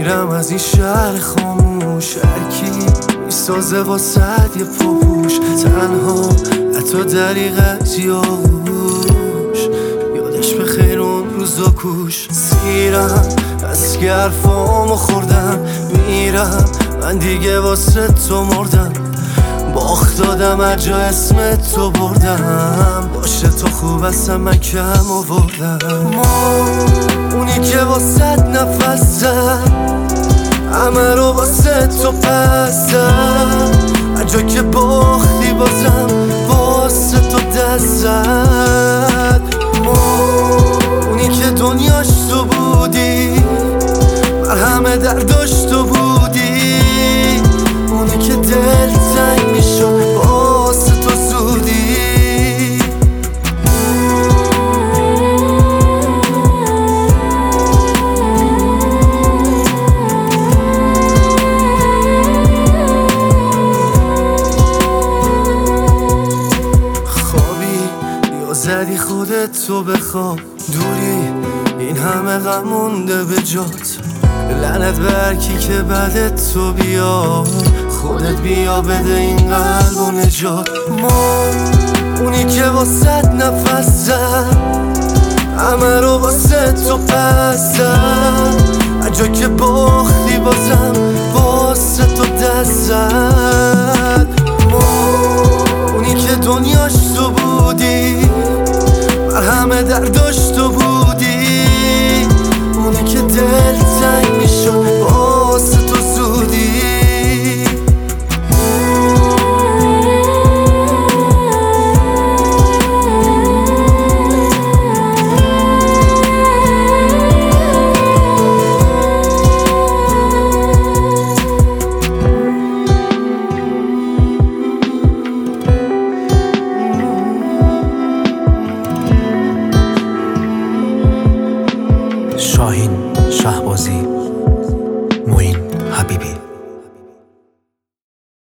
میرم از این شهر خاموش، هرکی میسازه واسد یه پاپوش، تنها حتی دریغت یاغوش، یادش به خیر اون روزا کوش. سیرم از که حرفامو خوردم، میرم من دیگه واسه تو مردم، باخت دادم هر جا اسم تو بردم، باشه تو خوب هستم من کم آوردم. ما اونی که واسه نفس زد، همه رو واسه تو پس زد، هر جا که باختی بازم واسه تو دست زد. ما اونی که دنیاش تو بودی، مرهم درداش تو بودی، اونی که دل تنگ میشد واسه تو زودی. خوابی یا زدی خودت تو بخواب، دوری این همه غم مونده به جات، لعنت به هرکی که بعدت تو بیا، خودت بیا بده این قلب و نجات. ما اونی که واسه نفس زد، همه رو واسه تو پس زد، هر جا که باختی بازم واسه تو دست زد. ما اونی که دنیاش تو بودی، مرهم درداش تو بودی، اونی که دل تنگ میشد واسه تو زودی. شاهین شهبازی، معین حبیبی.